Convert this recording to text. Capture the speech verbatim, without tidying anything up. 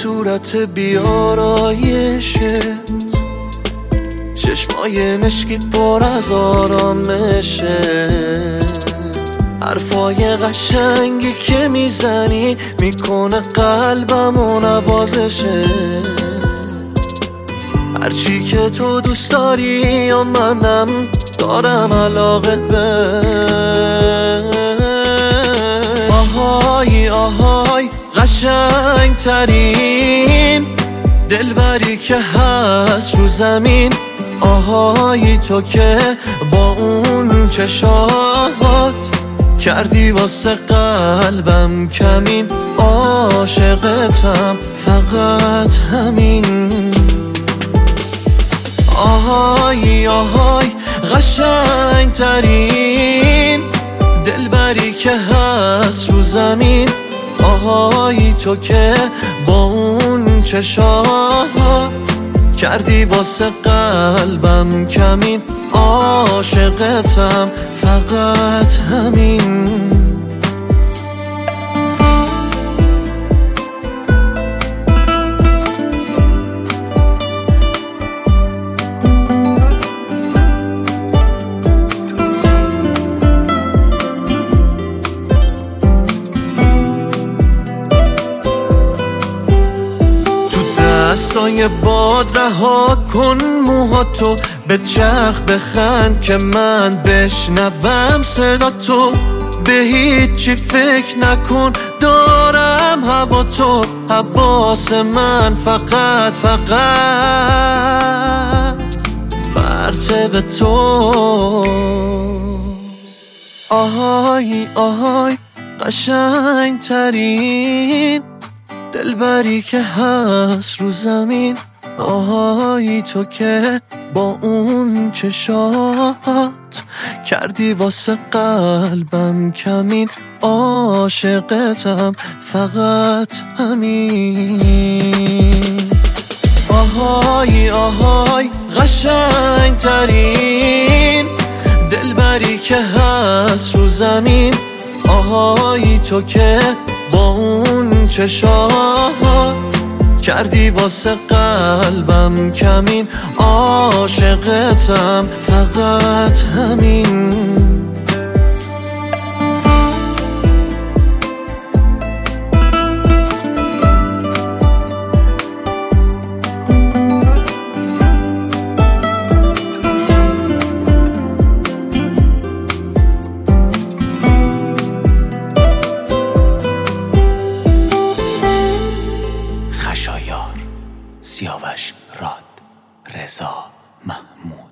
صورت بیارایشه، چشمای مشکیت پر از آرامشه، حرفای قشنگی که میزنی میکنه قلبمو نوازشه. هرچی که تو دوست داری یا منم دارم علاقه به. آهای آهای قشنگ ترین دلبری که هست رو زمین. آهای تو که با اون چشات کردی واسه قلبم کمین. عاشقتم فقط همین. آهای آهای قشنگ ترین دلبری که هست رو زمین. آهای تو که با اون چشات کردی واسه قلبم کمین. عاشقتم فقط همین. دستای باد رها کن موهاتو، به چرخ بخند که من بشنوم صدا تو. به هیچی فکر نکن دارم هوا تو، حواس من فقط فقط پرته به تو. آهای آهای قشنگ ترین دلبری که هست رو زمین. آهای تو که با اون چشات کردی واسه قلبم کمین. عاشقتم فقط همین. آهای آهای قشنگ ترین دلبری که هست رو زمین. آهای تو که با اون چشات کردی واسه قلبم کمین. عاشقتم فقط همین. خشایار، سیاوش راد، رضا محمود.